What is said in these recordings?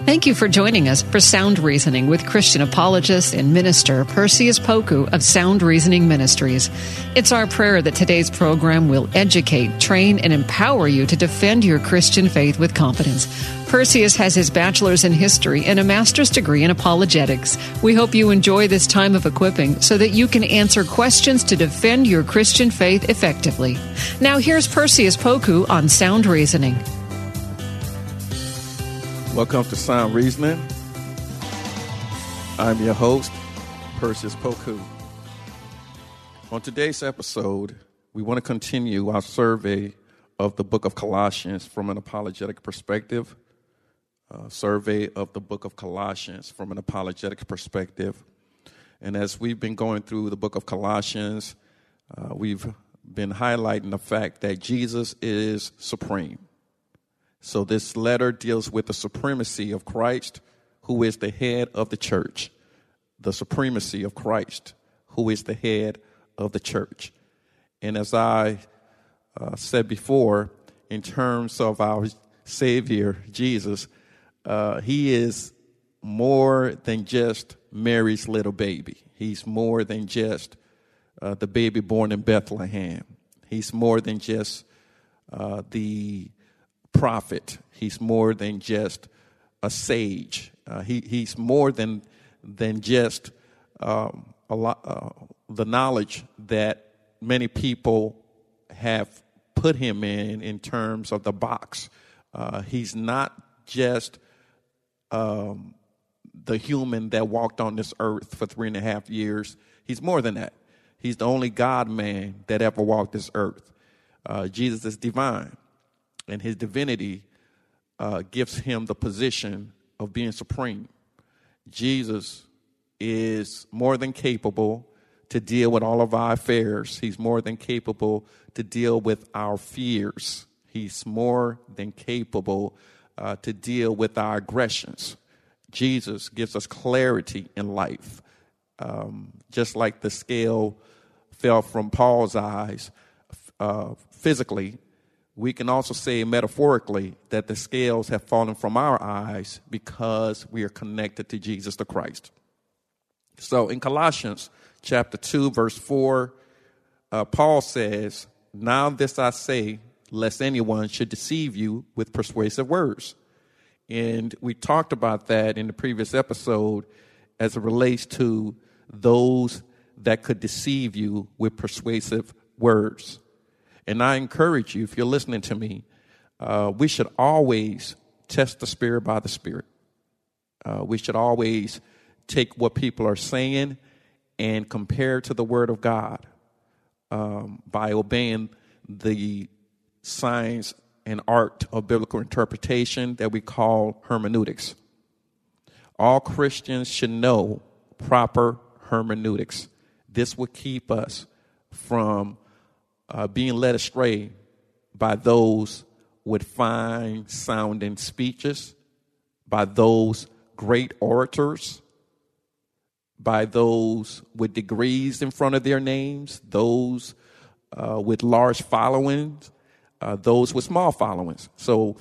Thank you for joining us for Sound Reasoning with Christian apologist and minister Perseus Poku of Sound Reasoning Ministries. It's our prayer that today's program will educate, train, and empower you to defend your Christian faith with confidence. Perseus has his bachelor's in history and a master's degree in apologetics. We hope you enjoy this time of equipping so that you can answer questions to defend your Christian faith effectively. Now here's Perseus Poku on Sound Reasoning. Welcome to Sound Reasoning. I'm your host, Perseus Poku. On today's episode, we want to continue our survey of the book of Colossians from an apologetic perspective. And as we've been going through the book of Colossians, we've been highlighting the fact that Jesus is supreme. So this letter deals with the supremacy of Christ, who is the head of the church. The supremacy of Christ, who is the head of the church. And as I said before, in terms of our Savior, Jesus, he is more than just Mary's little baby. He's more than just the baby born in Bethlehem. He's more than just the prophet. He's more than just a sage. He's more than just the knowledge that many people have put him in terms of the box. He's not just the human that walked on this earth for 3.5 years. He's more than that. He's the only God-man that ever walked this earth. Jesus is divine. And his divinity gives him the position of being supreme. Jesus is more than capable to deal with all of our affairs. He's more than capable to deal with our fears. He's more than capable to deal with our aggressions. Jesus gives us clarity in life. Just like the scale fell from Paul's eyes physically, we can also say metaphorically that the scales have fallen from our eyes because we are connected to Jesus the Christ. So in Colossians chapter 2, verse 4, Paul says, "Now this I say, lest anyone should deceive you with persuasive words." And we talked about that in the previous episode as it relates to those that could deceive you with persuasive words. And I encourage you, if you're listening to me, we should always test the spirit by the spirit. We should always take what people are saying and compare it to the word of God by obeying the science and art of biblical interpretation that we call hermeneutics. All Christians should know proper hermeneutics. This will keep us from being led astray by those with fine sounding speeches, by those great orators, by those with degrees in front of their names, those with large followings, those with small followings. So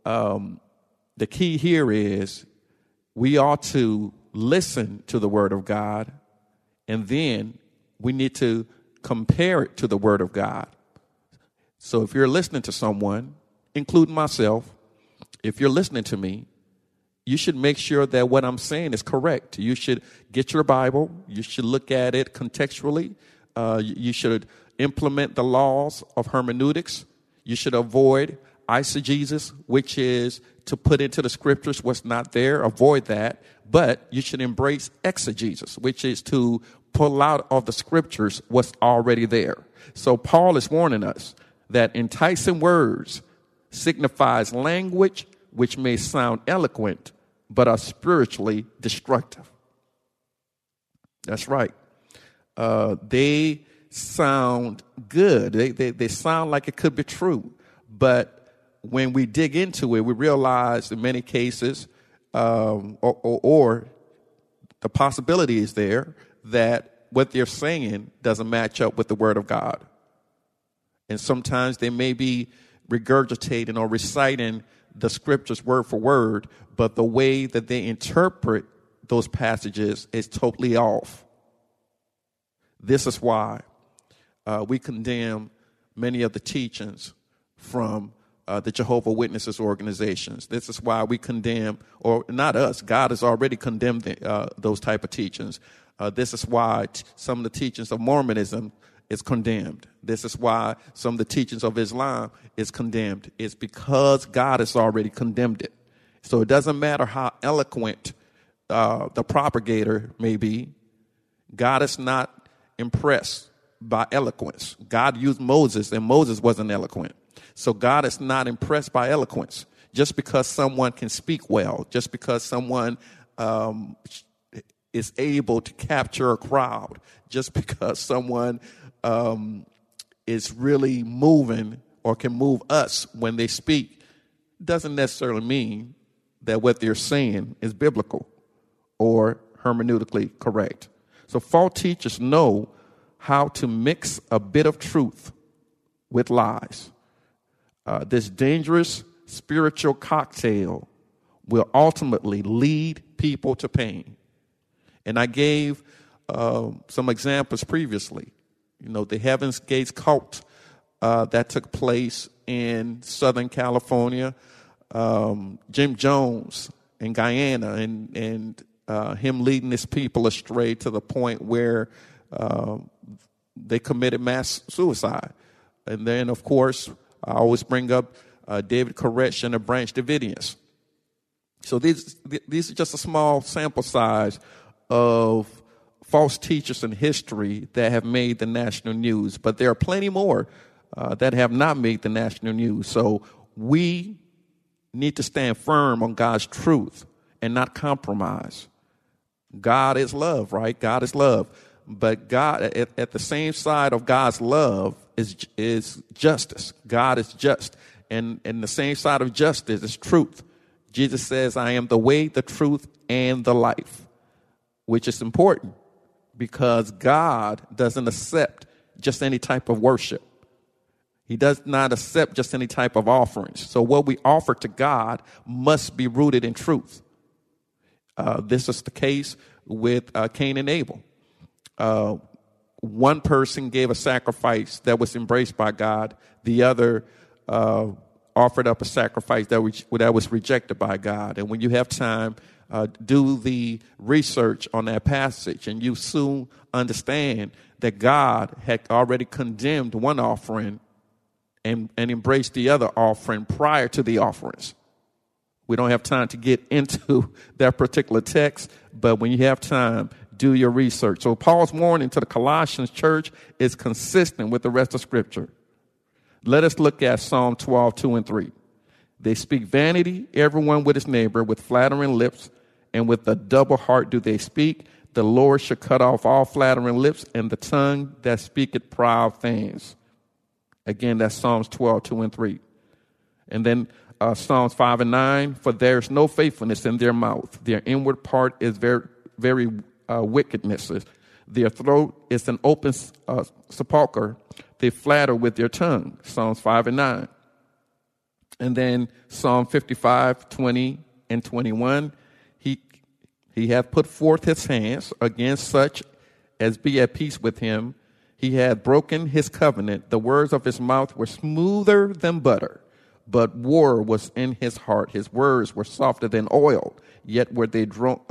the key here is we ought to listen to the word of God, and then we need to compare it to the word of God. So if you're listening to someone, including myself, if you're listening to me, you should make sure that what I'm saying is correct. You should get your Bible. You should look at it contextually. You should implement the laws of hermeneutics. You should avoid eisegesis, which is to put into the scriptures what's not there. Avoid that. But you should embrace exegesis, which is to pull out of the scriptures what's already there. So Paul is warning us that enticing words signifies language which may sound eloquent but are spiritually destructive. That's right. They sound good. They sound like it could be true. But when we dig into it, we realize in many cases, or the possibility is there that what they're saying doesn't match up with the word of God. And sometimes they may be regurgitating or reciting the scriptures word for word, but the way that they interpret those passages is totally off. This is why we condemn many of the teachings from the Jehovah's Witnesses organizations. This is why we condemn, or not us, God has already condemned those type of teachings. This is why some of the teachings of Mormonism is condemned. This is why some of the teachings of Islam is condemned. It's because God has already condemned it. So it doesn't matter how eloquent the propagator may be. God is not impressed by eloquence. God used Moses, and Moses wasn't eloquent. So God is not impressed by eloquence. Just because someone can speak well, just because someone is able to capture a crowd, just because someone is really moving or can move us when they speak, doesn't necessarily mean that what they're saying is biblical or hermeneutically correct. So false teachers know how to mix a bit of truth with lies. This dangerous spiritual cocktail will ultimately lead people to pain. And I gave some examples previously. You know, the Heaven's Gates cult that took place in Southern California, Jim Jones in Guyana, and him leading his people astray to the point where they committed mass suicide. And then, of course, I always bring up David Koresh and the Branch Davidians. So these are just a small sample size of false teachers in history that have made the national news. But there are plenty more that have not made the national news. So we need to stand firm on God's truth and not compromise. God is love, right? God is love. But God, at the same side of God's love is justice. God is just. And the same side of justice is truth. Jesus says, I am the way, the truth, and the life, which is important because God doesn't accept just any type of worship. He does not accept just any type of offerings. So what we offer to God must be rooted in truth. This is the case with Cain and Abel. One person gave a sacrifice that was embraced by God. The other offered up a sacrifice that was rejected by God. And when you have time, do the research on that passage, and you soon understand that God had already condemned one offering and embraced the other offering prior to the offerings. We don't have time to get into that particular text, but when you have time, do your research. So Paul's warning to the Colossians church is consistent with the rest of Scripture. Let us look at Psalm 12, 2 and 3. They speak vanity, everyone with his neighbor, with flattering lips, and with a double heart do they speak. The Lord shall cut off all flattering lips, and the tongue that speaketh proud things. Again, that's Psalms 12, 2 and 3. And then Psalms 5 and 9, for there is no faithfulness in their mouth. Their inward part is very wickedness. Their throat is an open sepulchre. They flatter with their tongue. Psalms 5 and 9. And then Psalm 55, 20 and 21. He hath put forth his hands against such as be at peace with him. He had broken his covenant. The words of his mouth were smoother than butter, but war was in his heart. His words were softer than oil, yet were they drawn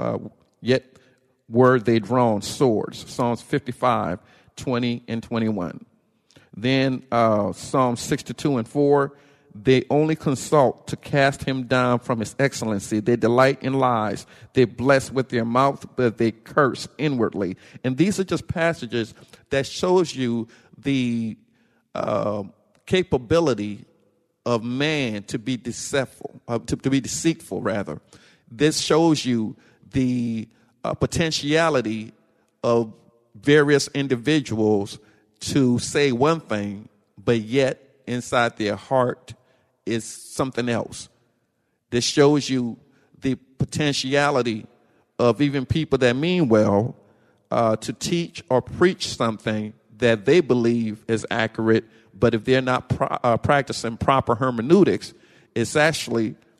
swords. Psalms 55, 20 and 21. Then Psalms 62 and 4. They only consult to cast him down from his excellency. They delight in lies. They bless with their mouth, but they curse inwardly. And these are just passages that shows you the capability of man to be deceitful, to be deceitful rather. This shows you the potentiality of various individuals to say one thing, but yet inside their heart is something else. This shows you the potentiality of even people that mean well to teach or preach something that they believe is accurate, but if they're not practicing proper hermeneutics, it's actually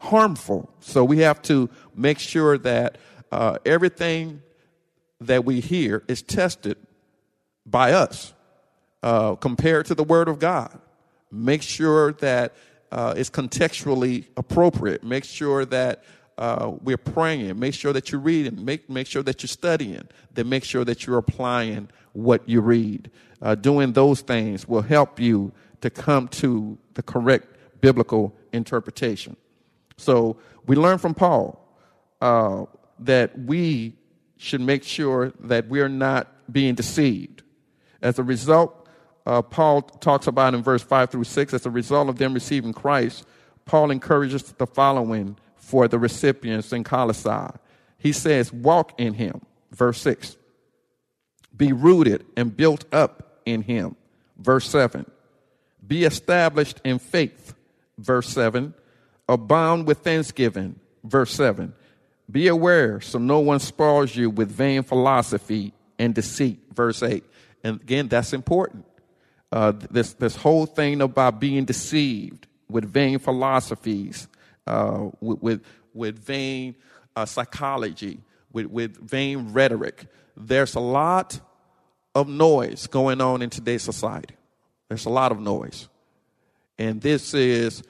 harmful. So we have to make sure that everything that we hear is tested by us compared to the Word of God. Make sure that it's contextually appropriate. Make sure that we're praying. Make sure that you're reading. Make sure that you're studying. Then make sure that you're applying what you read. Doing those things will help you to come to the correct biblical interpretation. So we learn from Paul that we should make sure that we're not being deceived. As a result, Paul talks about in verse 5 through 6, as a result of them receiving Christ, Paul encourages the following for the recipients in Colossae. He says, walk in him, verse 6. Be rooted and built up in him, verse 7. Be established in faith, verse 7. Abound with thanksgiving, verse 7. Be aware so no one spoils you with vain philosophy and deceit, verse 8. And again, that's important. This whole thing about being deceived with vain philosophies, with vain psychology, with vain rhetoric. There's a lot of noise going on in today's society. There's a lot of noise. And this is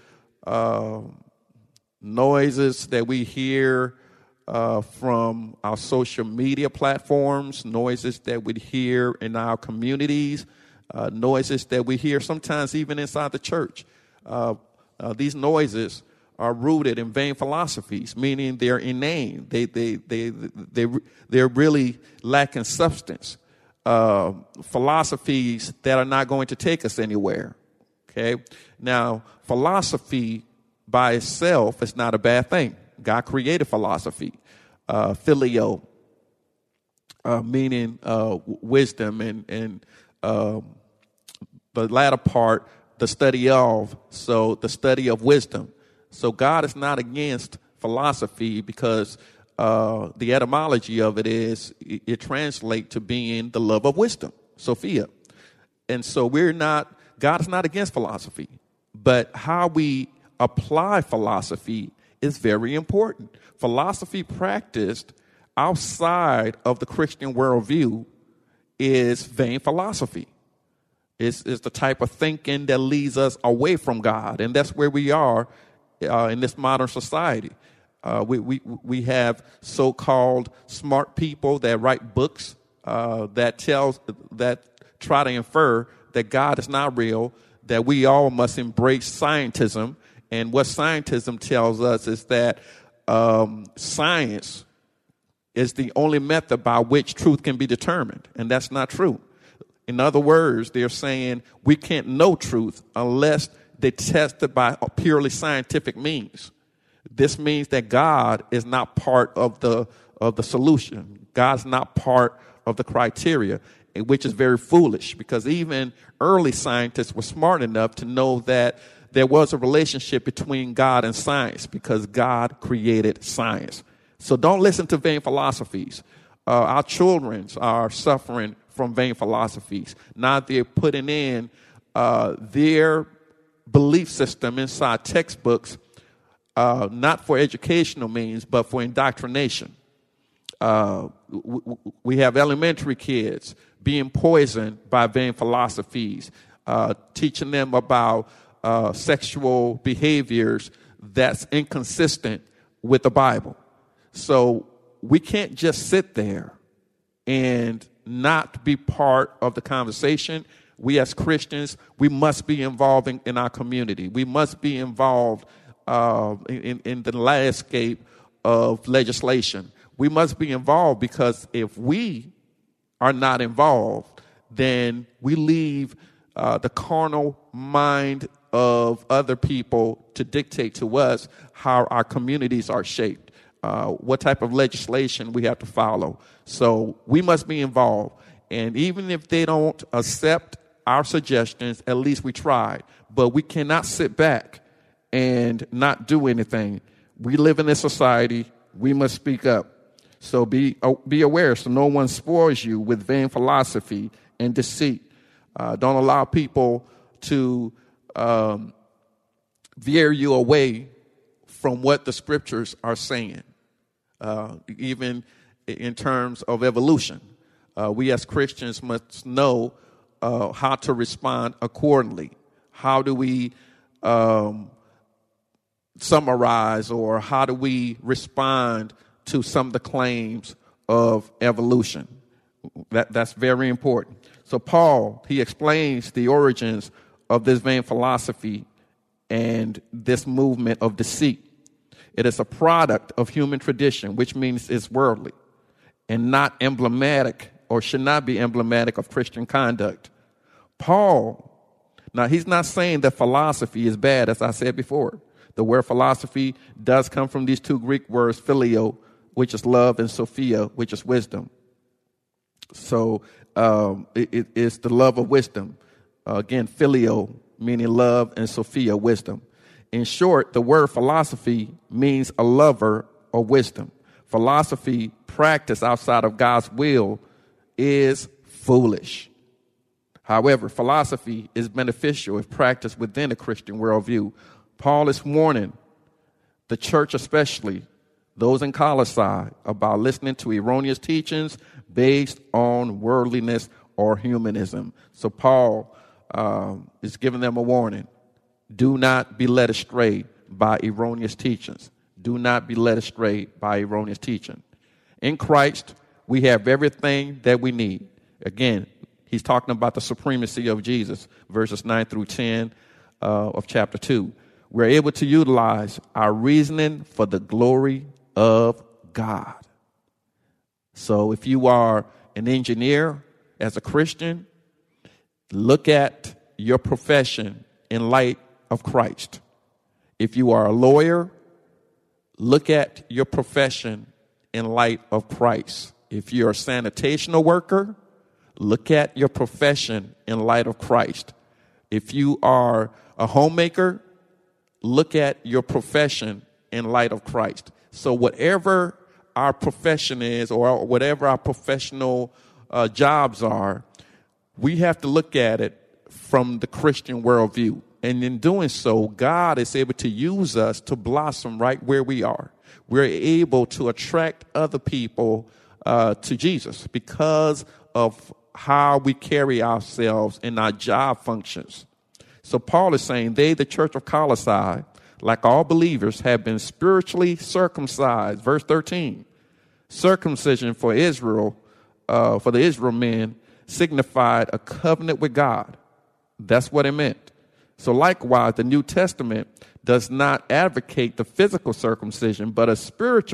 noises that we hear from our social media platforms, noises that we hear in our communities, noises that we hear sometimes even inside the church. These noises are rooted in vain philosophies, meaning they're inane. They're really lacking substance. Philosophies that are not going to take us anywhere. Okay. Now, philosophy by itself is not a bad thing. God created philosophy. Phileo, meaning wisdom, and the latter part, the study of. So the study of wisdom. So God is not against philosophy because the etymology of it is it translates to being the love of wisdom, Sophia. And so God is not against philosophy, but how we apply philosophy is very important. Philosophy practiced outside of the Christian worldview is vain philosophy. It's the type of thinking that leads us away from God, and that's where we are in this modern society. We have so-called smart people that write books that try to infer that God is not real, that we all must embrace scientism. And what scientism tells us is that science is the only method by which truth can be determined. And that's not true. In other words, they're saying we can't know truth unless they test it by purely scientific means. This means that God is not part of the solution. God's not part of the criteria, which is very foolish because even early scientists were smart enough to know that there was a relationship between God and science because God created science. So don't listen to vain philosophies. Our children are suffering from vain philosophies. Now they're putting in their belief system inside textbooks, not for educational means, but for indoctrination. We have elementary kids being poisoned by vain philosophies, teaching them about sexual behaviors that's inconsistent with the Bible. So we can't just sit there and not be part of the conversation. We as Christians, we must be involved in our community. We must be involved in the landscape of legislation. We must be involved because if we are not involved, then we leave the carnal mind of other people to dictate to us how our communities are shaped, what type of legislation we have to follow. So we must be involved. And even if they don't accept our suggestions, at least we tried. But we cannot sit back and not do anything. We live in this society. We must speak up. So be aware so no one spoils you with vain philosophy and deceit. Don't allow people to veer you away from what the scriptures are saying, even in terms of evolution. We as Christians must know how to respond accordingly. How do we summarize, or how do we respond to some of the claims of evolution? That's very important. So Paul, he explains the origins of this vain philosophy and this movement of deceit. It is a product of human tradition, which means it's worldly and not emblematic, or should not be emblematic, of Christian conduct. Paul, now he's not saying that philosophy is bad, as I said before. The word philosophy does come from these two Greek words, phileo, which is love, and Sophia, which is wisdom. So it is the love of wisdom. Again, phileo, meaning love, and Sophia, wisdom. In short, the word philosophy means a lover of wisdom. Philosophy practiced outside of God's will is foolish. However, philosophy is beneficial if practiced within a Christian worldview. Paul is warning the church, especially those in Colossae, about listening to erroneous teachings based on worldliness or humanism. So Paul is giving them a warning. Do not be led astray by erroneous teachings. Do not be led astray by erroneous teaching. In Christ, we have everything that we need. Again, he's talking about the supremacy of Jesus, verses 9 through 10 of chapter 2. We're able to utilize our reasoning for the glory of God. So if you are an engineer as a Christian, look at your profession in light of Christ. If you are a lawyer, look at your profession in light of Christ. If you're a sanitational worker, look at your profession in light of Christ. If you are a homemaker, look at your profession in light of Christ. So whatever our profession is, or whatever our professional jobs are, we have to look at it from the Christian worldview. And in doing so, God is able to use us to blossom right where we are. We're able to attract other people to Jesus because of how we carry ourselves in our job functions. So Paul is saying they, the church of Colossae, like all believers, have been spiritually circumcised. Verse 13, circumcision for Israel, for the Israel men, signified a covenant with God. That's what it meant. So likewise, the New Testament does not advocate the physical circumcision, but a spiritual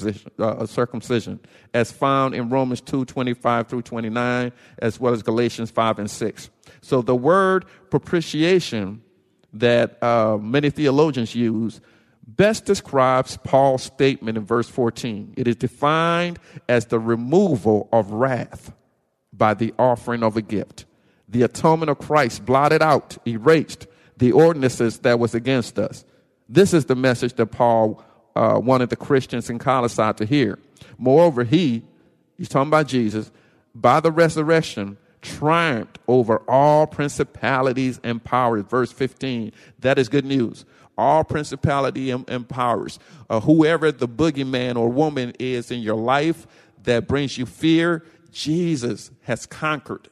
circumcision, as found in Romans 2:25 through 29, as well as Galatians 5 and 6. So the word propitiation that many theologians use best describes Paul's statement in verse 14. It is defined as the removal of wrath by the offering of a gift. The atonement of Christ blotted out, erased the ordinances that was against us. This is the message that Paul wanted the Christians in Colossae to hear. Moreover, he's talking about Jesus, by the resurrection, triumphed over all principalities and powers. Verse 15, that is good news. All principality and powers. Whoever the boogeyman or woman is in your life that brings you fear, Jesus has conquered.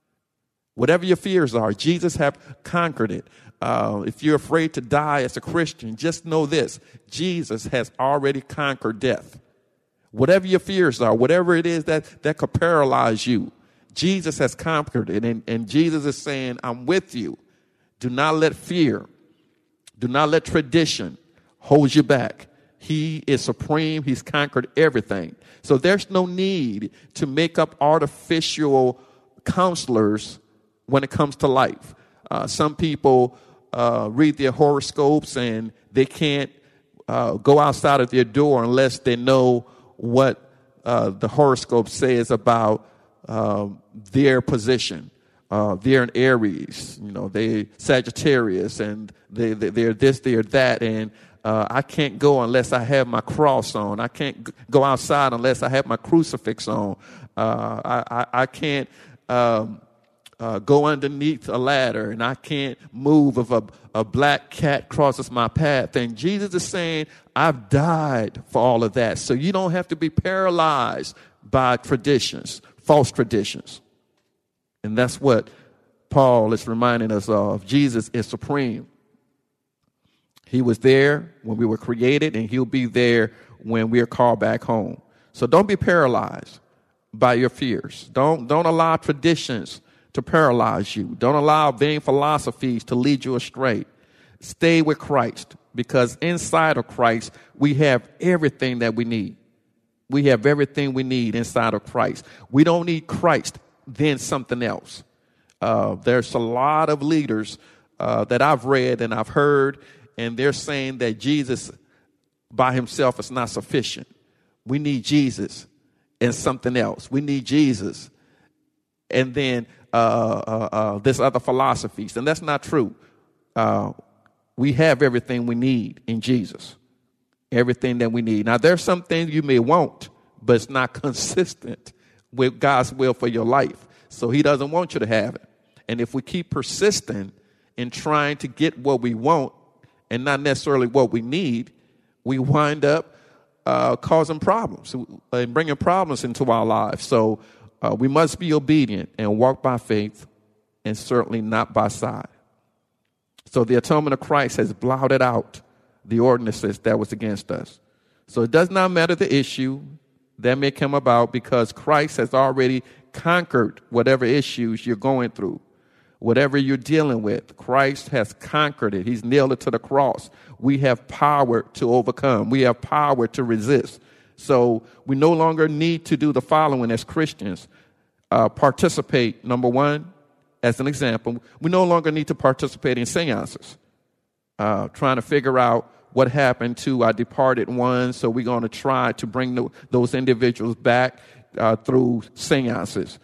Whatever your fears are, Jesus has conquered it. If you're afraid to die as a Christian, just know this. Jesus has already conquered death. Whatever your fears are, whatever it is that could paralyze you, Jesus has conquered it. And Jesus is saying, I'm with you. Do not let fear, do not let tradition hold you back. He is supreme. He's conquered everything. So there's no need to make up artificial counselors when it comes to life. Some people read their horoscopes and they can't go outside of their door unless they know what the horoscope says about their position. They're in Aries, they Sagittarius, and they're this, they're that, and I can't go unless I have my cross on. I can't go outside unless I have my crucifix on. I can't go underneath a ladder and I can't move if a black cat crosses my path. And Jesus is saying, I've died for all of that. So you don't have to be paralyzed by traditions, false traditions. And that's what Paul is reminding us of. Jesus is supreme. He was there when we were created, and he'll be there when we are called back home. So don't be paralyzed by your fears. Don't allow traditions to paralyze you. Don't allow vain philosophies to lead you astray. Stay with Christ, because inside of Christ, we have everything that we need. We have everything we need inside of Christ. We don't need Christ, then something else. There's a lot of leaders that I've read and I've heard, and they're saying that Jesus by himself is not sufficient. We need Jesus and something else. We need Jesus and then this other philosophies. And that's not true. We have everything we need in Jesus. Everything that we need. Now, there's some things you may want, but it's not consistent with God's will for your life. So he doesn't want you to have it. And if we keep persisting in trying to get what we want and not necessarily what we need, we wind up causing problems and bringing problems into our lives. So we must be obedient and walk by faith and certainly not by sight. So the atonement of Christ has blotted out the ordinances that was against us. So it does not matter the issue that may come about, because Christ has already conquered whatever issues you're going through. Whatever you're dealing with, Christ has conquered it. He's nailed it to the cross. We have power to overcome. We have power to resist. So we no longer need to do the following as Christians. Participate, number one, as an example. We no longer need to participate in seances, trying to figure out what happened to our departed ones. So we're going to try to bring those individuals back through seances.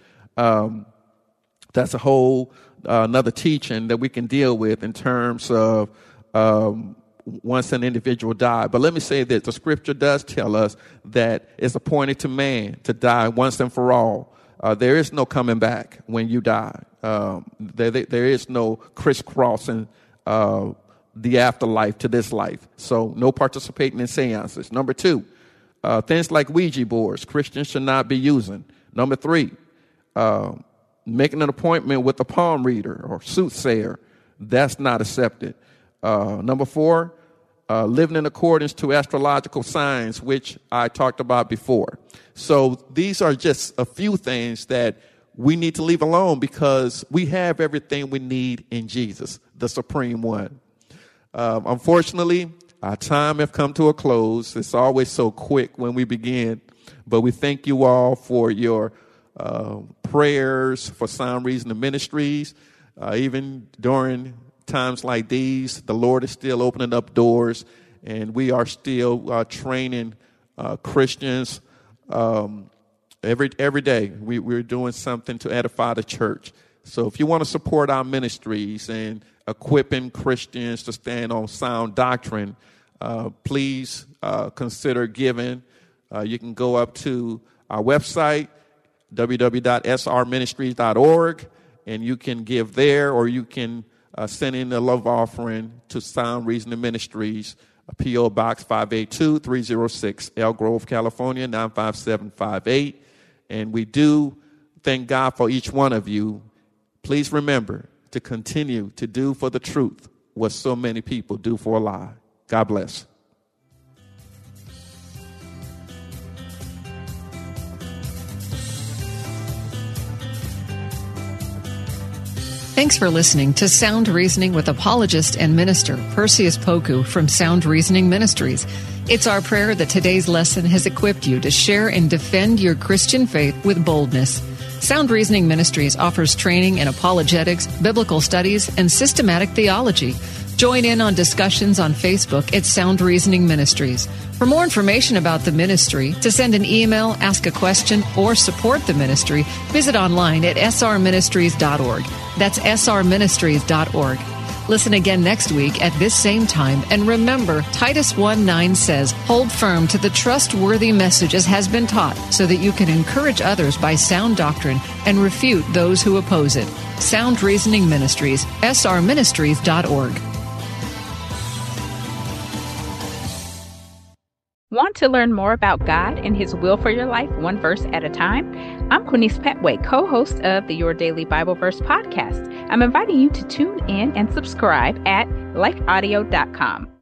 That's a whole another teaching that we can deal with in terms of once an individual died. But let me say that the scripture does tell us that it's appointed to man to die once and for all. There is no coming back when you die. There is no crisscrossing the afterlife to this life. So no participating in seances. Number two, things like Ouija boards, Christians should not be using. Number three, making an appointment with a palm reader or soothsayer, that's not accepted. Number four, living in accordance to astrological signs, which I talked about before. So these are just a few things that we need to leave alone, because we have everything we need in Jesus, the Supreme One. Unfortunately, our time has come to a close. It's always so quick when we begin, but we thank you all for your prayers for Sound Reasoning Ministries. Even during times like these, the Lord is still opening up doors, and we are still training Christians every day. We're doing something to edify the church. So if you want to support our ministries and equipping Christians to stand on sound doctrine, please consider giving. You can go up to our website, www.srministries.org, and you can give there, or you can send in a love offering to Sound Reasoning Ministries, P.O. Box 582-306, Elk Grove, California, 95758. And we do thank God for each one of you. Please remember to continue to do for the truth what so many people do for a lie. God bless. Thanks for listening to Sound Reasoning with apologist and minister Perseus Poku from Sound Reasoning Ministries. It's our prayer that today's lesson has equipped you to share and defend your Christian faith with boldness. Sound Reasoning Ministries offers training in apologetics, biblical studies, and systematic theology. Join in on discussions on Facebook at Sound Reasoning Ministries. For more information about the ministry, to send an email, ask a question, or support the ministry, visit online at srministries.org. That's srministries.org. Listen again next week at this same time, and remember, Titus 1:9 says, "Hold firm to the trustworthy message as has been taught, so that you can encourage others by sound doctrine and refute those who oppose it." Sound Reasoning Ministries, srministries.org. Want to learn more about God and His will for your life, one verse at a time? I'm Quinice Petway, co-host of the Your Daily Bible Verse podcast. I'm inviting you to tune in and subscribe at lifeaudio.com.